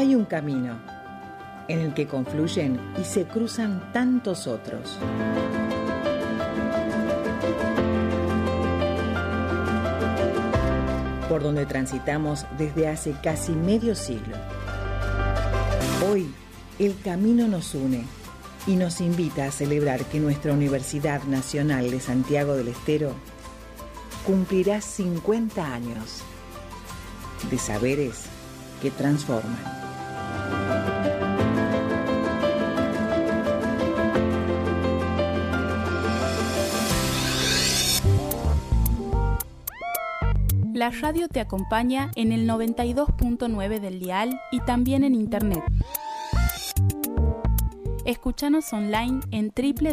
Hay un camino en el que confluyen y se cruzan tantos otros. Por donde transitamos desde hace casi medio siglo. Hoy, el camino nos une y nos invita a celebrar que nuestra Universidad Nacional de Santiago del Estero cumplirá 50 años de saberes que transforman. La radio te acompaña en el 92.9 del dial y también en internet. Escúchanos online en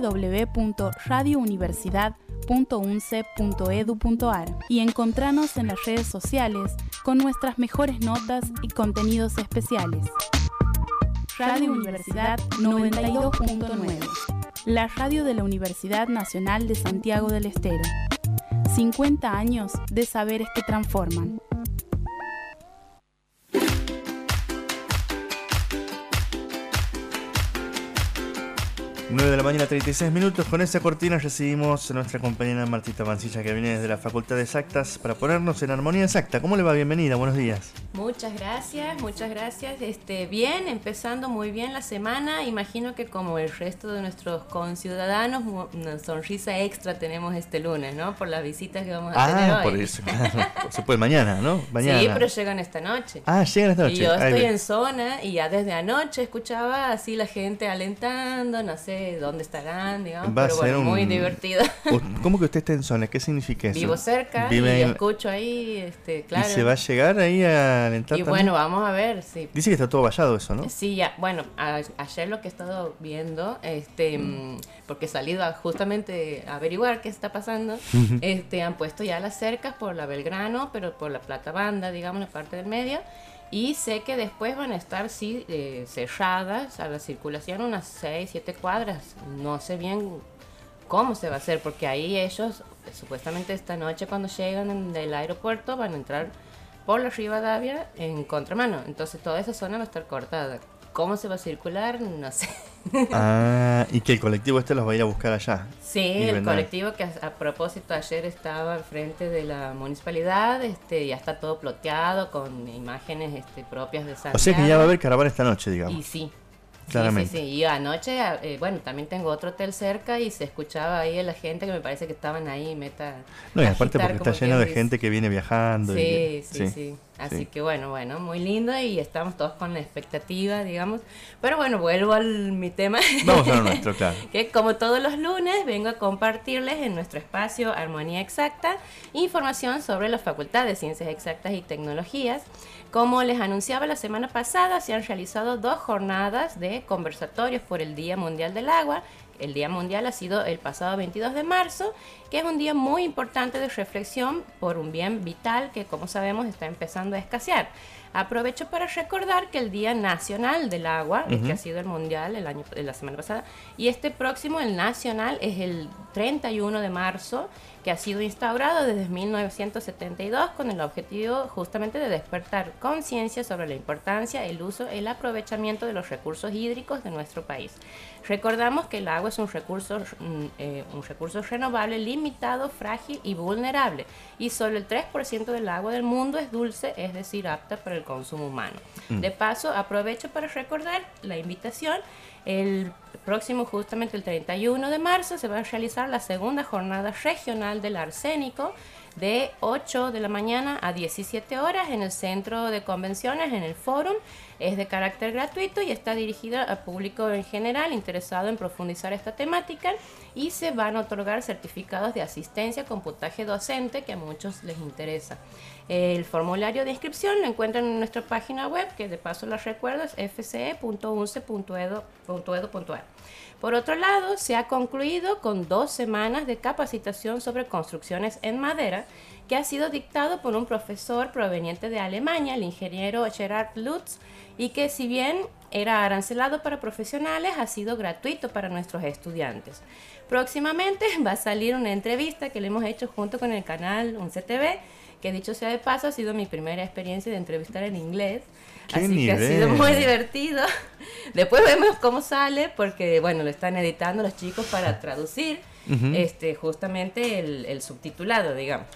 www.radiouniversidad.unce.edu.ar y encontranos en las redes sociales con nuestras mejores notas y contenidos especiales. Radio Universidad 92.9, la radio de la Universidad Nacional de Santiago del Estero. 50 años de saberes que transforman. 9 de la mañana, 36 minutos. Con esa cortina recibimos a nuestra compañera Martita Mancilla, que viene desde la Facultad de Exactas para ponernos en armonía exacta. ¿Cómo le va? Bienvenida, buenos días. Muchas gracias, muchas gracias. Bien, empezando muy bien la semana. Imagino que como el resto de nuestros conciudadanos, una sonrisa extra tenemos este lunes, ¿no? Por las visitas que vamos a tener hoy. Por eso, claro. Por supuesto, mañana, ¿no? Mañana. Sí, pero llegan esta noche. Llegan esta noche. Y yo estoy en zona y ya desde anoche escuchaba así la gente alentando, no sé dónde estarán, digamos, pero bueno, muy divertido. ¿Cómo que usted está en zona? ¿Qué significa eso? Vivo cerca y escucho ahí, claro. ¿Y se va a llegar ahí a alentar Y también? bueno, vamos a ver, sí. Dice que está todo vallado eso, ¿no? Sí, ya, bueno, ayer lo que he estado viendo, porque he salido justamente a averiguar qué está pasando, han puesto ya las cercas por la Belgrano, pero por la Plata Banda, digamos, la parte del medio. Y sé que después van a estar, sí, cerradas a la circulación unas 6, 7 cuadras. No sé bien cómo se va a hacer, porque ahí ellos, supuestamente esta noche cuando llegan del aeropuerto, van a entrar por la Rivadavia en contramano. Entonces toda esa zona va a estar cortada. ¿Cómo se va a circular? No sé. Y que el colectivo los va a ir a buscar allá. Sí, el colectivo que a propósito ayer estaba al frente de la municipalidad, ya está todo ploteado con imágenes propias de Santiago. O sea que ya va a haber caravana esta noche, digamos. Y sí. Claramente. Sí. Y anoche, bueno, también tengo otro hotel cerca y se escuchaba ahí a la gente que me parece que estaban ahí No, y aparte porque está lleno de gente que viene viajando. Sí. Así que bueno, muy lindo y estamos todos con la expectativa, digamos. Pero bueno, vuelvo a mi tema. Vamos a lo nuestro, claro. Que como todos los lunes vengo a compartirles en nuestro espacio Armonía Exacta información sobre la Facultad de Ciencias Exactas y Tecnologías. Como les anunciaba la semana pasada, se han realizado 2 jornadas de conversatorios por el Día Mundial del Agua. El Día Mundial ha sido el pasado 22 de marzo, que es un día muy importante de reflexión por un bien vital que, como sabemos, está empezando a escasear. Aprovecho para recordar que el Día Nacional del Agua, que ha sido el mundial la semana pasada, y este próximo, el nacional, es el 31 de marzo, que ha sido instaurado desde 1972 con el objetivo justamente de despertar conciencia sobre la importancia, el uso, el aprovechamiento de los recursos hídricos de nuestro país. Recordamos que el agua es un recurso renovable, limitado, frágil y vulnerable, y solo el 3% del agua del mundo es dulce, es decir, apta para el consumo humano. De paso, aprovecho para recordar la invitación. El próximo, justamente el 31 de marzo, se va a realizar la segunda jornada regional del arsénico de 8 de la mañana a 17 horas en el Centro de Convenciones, en el Fórum. Es de carácter gratuito y está dirigida al público en general interesado en profundizar esta temática, y se van a otorgar certificados de asistencia con puntaje docente que a muchos les interesa. El formulario de inscripción lo encuentran en nuestra página web, que de paso les recuerdo es fce.unce.edu.ar. Por otro lado, se ha concluido con 2 semanas de capacitación sobre construcciones en madera, que ha sido dictado por un profesor proveniente de Alemania, el ingeniero Gerhard Lutz, y que, si bien era arancelado para profesionales, ha sido gratuito para nuestros estudiantes. Próximamente va a salir una entrevista que le hemos hecho junto con el canal UNCE TV, que dicho sea de paso ha sido mi primera experiencia de entrevistar en inglés. ¡Qué Así nivel! que ha sido muy divertido. Después vemos cómo sale, porque bueno, lo están editando los chicos para traducir justamente el subtitulado, digamos.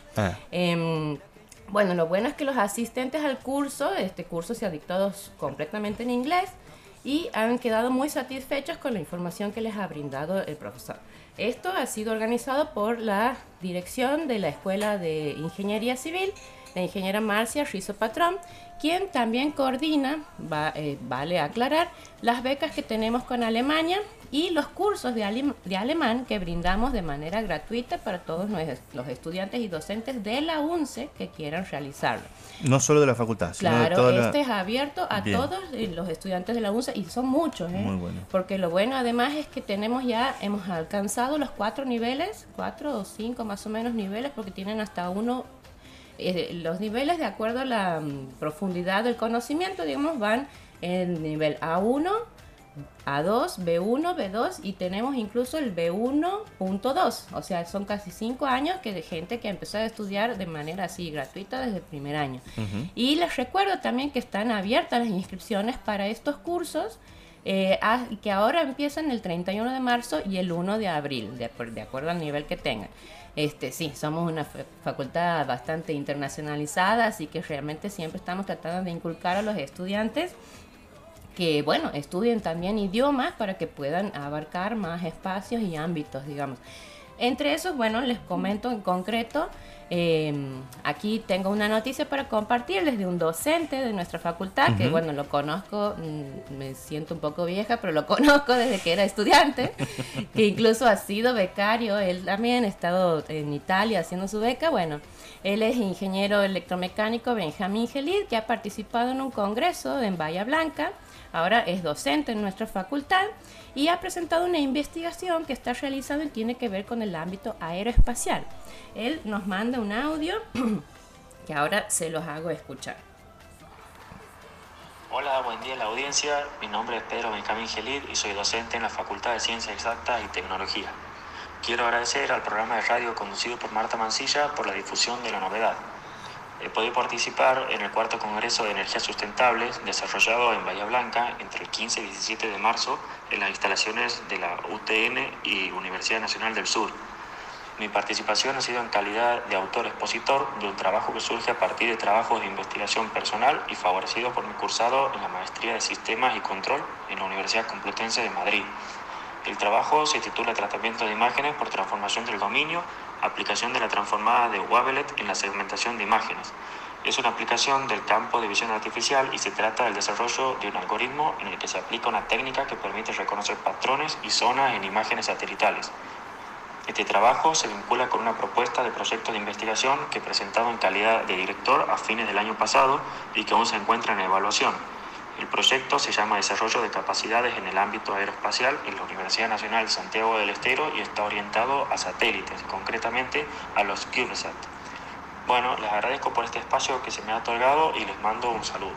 Bueno, lo bueno es que los asistentes al curso, este curso se ha dictado completamente en inglés y han quedado muy satisfechos con la información que les ha brindado el profesor. Esto ha sido organizado por la dirección de la Escuela de Ingeniería Civil, la ingeniera Marcia Rizzo Patrón, quien también coordina, vale aclarar, las becas que tenemos con Alemania y los cursos de alemán que brindamos de manera gratuita para todos los estudiantes y docentes de la UNCE que quieran realizarlo. No solo de la facultad, sino de Claro, toda es abierto a todos los estudiantes de la UNCE y son muchos, Muy bueno. Porque lo bueno además es que hemos alcanzado los 4 niveles, 4 o 5 más o menos niveles, porque tienen hasta uno. Los niveles, de acuerdo a la profundidad del conocimiento, digamos, van en nivel A1, A2, B1, B2 y tenemos incluso el B1.2. O sea, son casi 5 años de gente que ha empezado a estudiar de manera así gratuita desde el primer año. Y les recuerdo también que están abiertas las inscripciones para estos cursos que ahora empiezan el 31 de marzo y el 1 de abril, de acuerdo al nivel que tengan. Sí, somos una facultad bastante internacionalizada, así que realmente siempre estamos tratando de inculcar a los estudiantes que, bueno, estudien también idiomas para que puedan abarcar más espacios y ámbitos, digamos. Entre esos, bueno, les comento en concreto, aquí tengo una noticia para compartirles de un docente de nuestra facultad, que bueno, lo conozco, me siento un poco vieja, pero lo conozco desde que era estudiante, que incluso ha sido becario, él también ha estado en Italia haciendo su beca. Bueno, él es ingeniero electromecánico Benjamín Gelid, que ha participado en un congreso en Bahía Blanca, ahora es docente en nuestra facultad y ha presentado una investigación que está realizando y tiene que ver con el ámbito aeroespacial. Él nos manda un audio que ahora se los hago escuchar. Hola, buen día a la audiencia. Mi nombre es Pedro Benjamín Gelid y soy docente en la Facultad de Ciencias Exactas y Tecnología. Quiero agradecer al programa de radio conducido por Marta Mancilla por la difusión de la novedad. He podido participar en el cuarto Congreso de Energías Sustentables desarrollado en Bahía Blanca entre el 15 y 17 de marzo en las instalaciones de la UTN y Universidad Nacional del Sur. Mi participación ha sido en calidad de autor-expositor de un trabajo que surge a partir de trabajos de investigación personal y favorecido por mi cursado en la Maestría de Sistemas y Control en la Universidad Complutense de Madrid. El trabajo se titula Tratamiento de imágenes por transformación del dominio, aplicación de la transformada de Wavelet en la segmentación de imágenes. Es una aplicación del campo de visión artificial y se trata del desarrollo de un algoritmo en el que se aplica una técnica que permite reconocer patrones y zonas en imágenes satelitales. Este trabajo se vincula con una propuesta de proyecto de investigación que he presentado en calidad de director a fines del año pasado y que aún se encuentra en evaluación. El proyecto se llama Desarrollo de Capacidades en el Ámbito Aeroespacial en la Universidad Nacional de Santiago del Estero y está orientado a satélites, concretamente a los CubeSat. Bueno, les agradezco por este espacio que se me ha otorgado y les mando un saludo.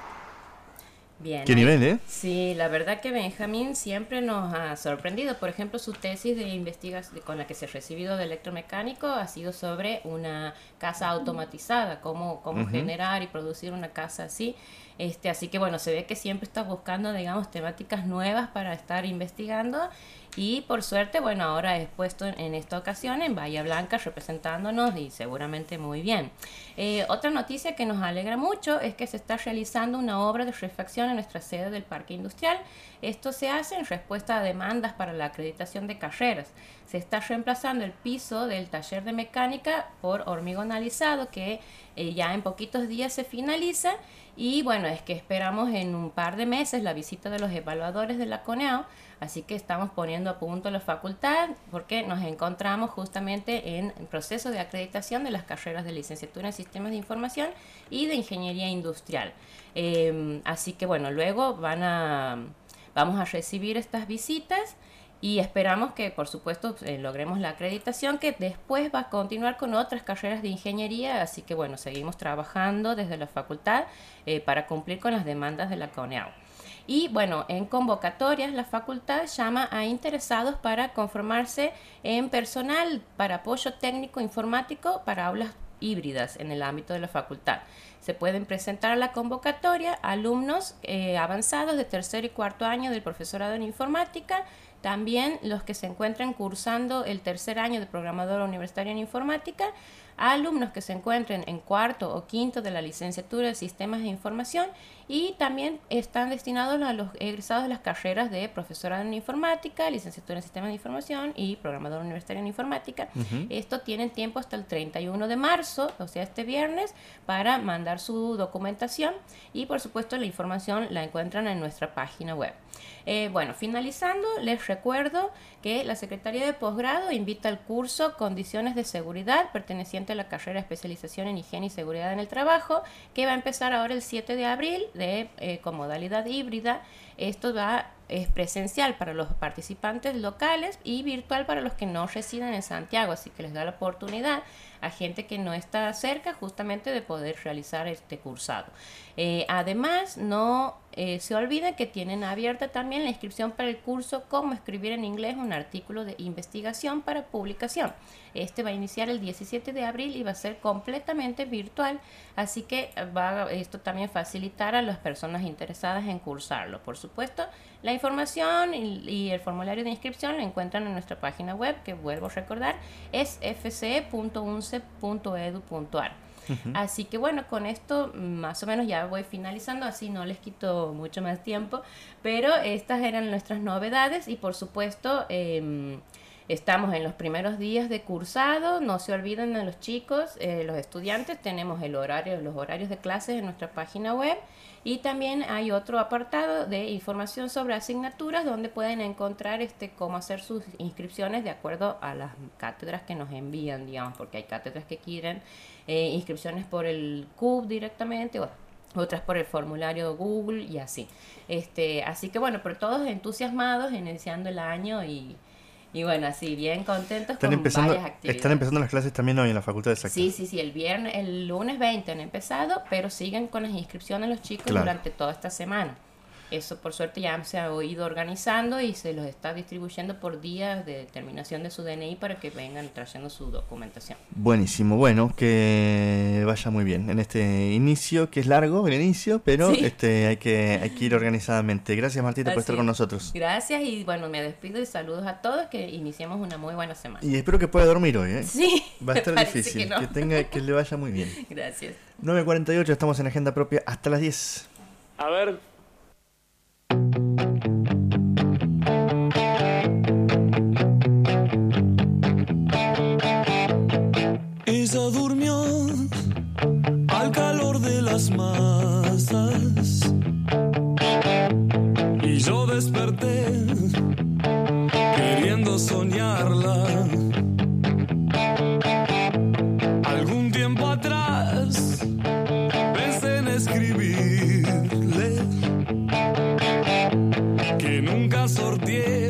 Bien. ¿Qué nivel, eh? Sí, la verdad que Benjamín siempre nos ha sorprendido. Por ejemplo, su tesis de investigación con la que se ha recibido de electromecánico ha sido sobre una casa automatizada, cómo generar y producir una casa así. Así que bueno, se ve que siempre está buscando, digamos, temáticas nuevas para estar investigando y por suerte, bueno, ahora es puesto en esta ocasión en Bahía Blanca representándonos y seguramente muy bien. Otra noticia que nos alegra mucho es que se está realizando una obra de refacción en nuestra sede del Parque Industrial. Esto se hace en respuesta a demandas para la acreditación de carreras. Se está reemplazando el piso del taller de mecánica por hormigonalizado que ya en poquitos días se finaliza. Y bueno, es que esperamos en un par de meses la visita de los evaluadores de la CONEAU, así que estamos poniendo a punto la facultad porque nos encontramos justamente en el proceso de acreditación de las carreras de licenciatura en Sistemas de Información y de Ingeniería Industrial. Así que bueno, luego vamos a recibir estas visitas y esperamos que, por supuesto, logremos la acreditación, que después va a continuar con otras carreras de ingeniería. Así que, bueno, seguimos trabajando desde la facultad para cumplir con las demandas de la CONEAU. Y, bueno, en convocatorias, la facultad llama a interesados para conformarse en personal para apoyo técnico informático para aulas híbridas en el ámbito de la facultad. Se pueden presentar a la convocatoria alumnos avanzados de tercer y cuarto año del profesorado en informática, también los que se encuentran cursando el tercer año de programadora universitaria en informática, alumnos que se encuentren en cuarto o quinto de la licenciatura de sistemas de información, y también están destinados a los egresados de las carreras de profesorado en informática, licenciatura en sistemas de información y programador universitario en informática. Esto tienen tiempo hasta el 31 de marzo, o sea, este viernes, para mandar su documentación, y por supuesto la información la encuentran en nuestra página web. Bueno, finalizando, les recuerdo que la Secretaría de Posgrado invita al curso Condiciones de Seguridad, perteneciente a la carrera de especialización en higiene y seguridad en el trabajo, que va a empezar ahora el 7 de abril con modalidad híbrida. Esto es presencial para los participantes locales y virtual para los que no residen en Santiago, así que les da la oportunidad a gente que no está cerca justamente de poder realizar este cursado. Además, no se olviden que tienen abierta también la inscripción para el curso Cómo escribir en inglés un artículo de investigación para publicación. Este va a iniciar el 17 de abril y va a ser completamente virtual, así que esto también facilitar a las personas interesadas en cursarlo. Por supuesto, la información y el formulario de inscripción lo encuentran en nuestra página web, que vuelvo a recordar, es fce.unce.edu.ar. Así que bueno, con esto más o menos ya voy finalizando, así no les quito mucho más tiempo, pero estas eran nuestras novedades y por supuesto estamos en los primeros días de cursado. No se olviden de los chicos, los estudiantes, tenemos los horarios de clases en nuestra página web, y también hay otro apartado de información sobre asignaturas donde pueden encontrar cómo hacer sus inscripciones de acuerdo a las cátedras que nos envían, digamos, porque hay cátedras que quieren inscripciones por el CUP directamente, otras por el formulario Google y así. Así que bueno, pero todos entusiasmados iniciando el año y bueno, así bien contentos con varias actividades. Están empezando las clases también hoy en la Facultad de Exactas. Sí, el lunes 20 han empezado, pero siguen con las inscripciones los chicos durante toda esta semana. Eso por suerte ya se ha ido organizando y se los está distribuyendo por días de terminación de su DNI para que vengan trayendo su documentación. Buenísimo, bueno, que vaya muy bien en este inicio, que es largo el inicio, pero sí. hay que ir organizadamente. Gracias, Martita, por estar con nosotros. Gracias, y bueno, me despido y saludos a todos, que iniciemos una muy buena semana. Y espero que pueda dormir hoy, ¿eh? Sí. Va a estar difícil, que le vaya muy bien. Gracias. 9:48, estamos en Agenda Propia hasta las 10. A ver. Ella durmió al calor de las masas y yo desperté queriendo soñarla. Algún tiempo atrás pensé en escribirle que nunca sorteé